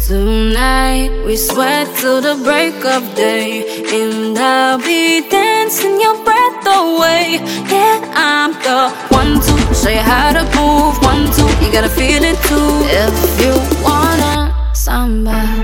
Tonight we sweat till the break of day, and I'll be dancing your breath away. Yeah, I'm the one to show you how to move. 1, 2, you gotta feel it too. If you wanna samba,